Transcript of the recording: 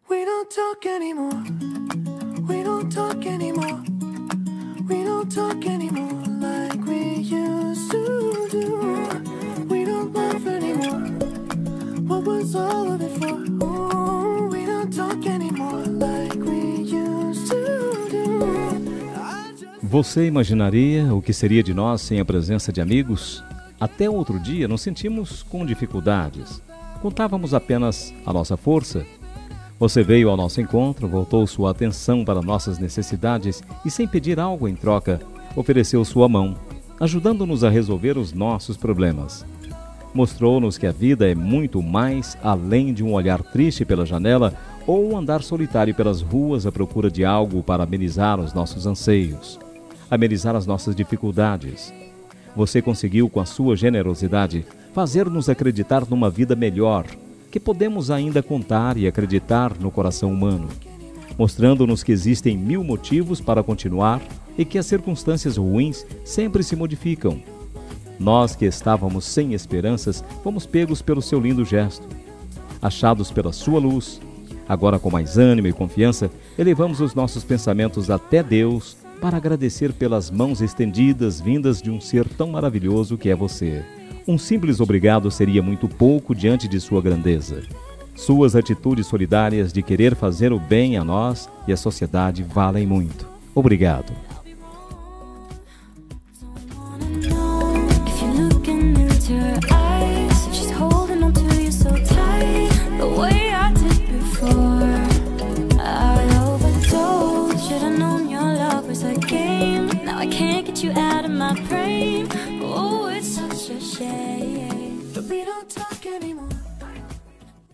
We don't talk anymore. We don't talk anymore. We don't talk anymore like we used to do. We don't laugh anymore. What was all of it for? Oh, we don't talk anymore like we used to do. Você imaginaria o que seria de nós sem a presença de amigos? Até outro dia nos sentimos com dificuldades. Contávamos apenas a nossa força. Você veio ao nosso encontro, voltou sua atenção para nossas necessidades e, sem pedir algo em troca, ofereceu sua mão, ajudando-nos a resolver os nossos problemas. Mostrou-nos que a vida é muito mais além de um olhar triste pela janela ou um andar solitário pelas ruas à procura de algo para amenizar os nossos anseios, amenizar as nossas dificuldades. Você conseguiu, com a sua generosidade, fazer-nos acreditar numa vida melhor, que podemos ainda contar e acreditar no coração humano, mostrando-nos que existem 1000 motivos para continuar e que as circunstâncias ruins sempre se modificam. Nós que estávamos sem esperanças, fomos pegos pelo seu lindo gesto. Achados pela sua luz, agora com mais ânimo e confiança, elevamos os nossos pensamentos até Deus para agradecer pelas mãos estendidas vindas de um ser tão maravilhoso que é você. Um simples obrigado seria muito pouco diante de sua grandeza. Suas atitudes solidárias de querer fazer o bem a nós e à sociedade valem muito. Obrigado.